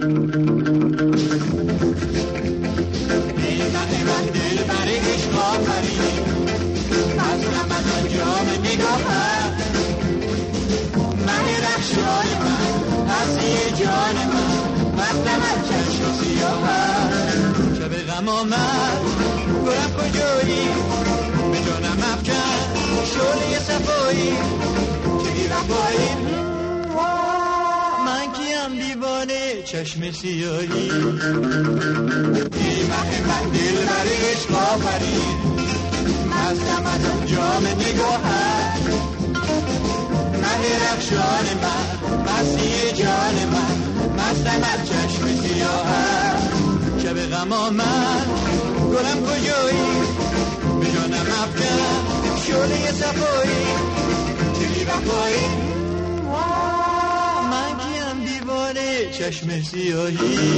من دل برای عشق آفرید از رمضان جام نگاهت من رخشای من هستی جان من مستم از چشم سیاهت شب غم آمد گرم کجایی به جانم افکن شعله صفایی چه گیرم پایی من کیم دیوانه چشم سیاهی من دل برای عشق آفرید مستم از آن جام نگاهت مه رخشان من مستی جان من مستم از چشم سیاهت شب غم آمد گلم کجایی به جانم افکن شعله صفایی چه بی‌وفایی من کیم دیوانه چشم سیاهی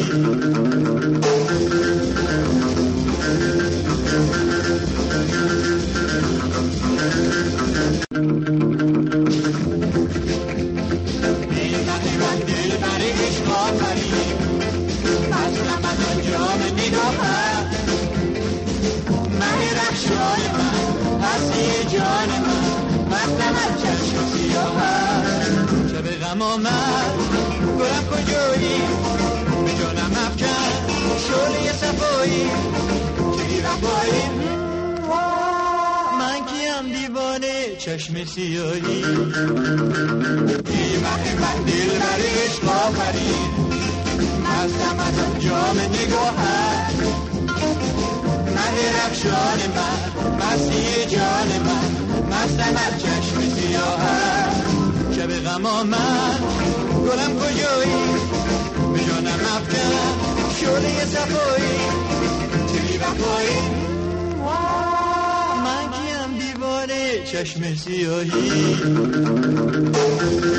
من دل برای عشق آفرید از رمضان جام نگاهت مه رخشای من هستی جان من مستم از چشم سیاهت شب غم آمد گلم کجایی به جانم افکن شعله صفایی چه گیرم پایی من کیم دیوانه چشم سیاهی من دل برای عشق آفرید مستم از آن جام نگاهت مه رخشان من مستی جان من مستم از چشم سیاهت شب غم آمد گلم کجایی به جانم افکن شعله صفایی چه بی‌وفایی من کیم دیوانه چشم سیاهی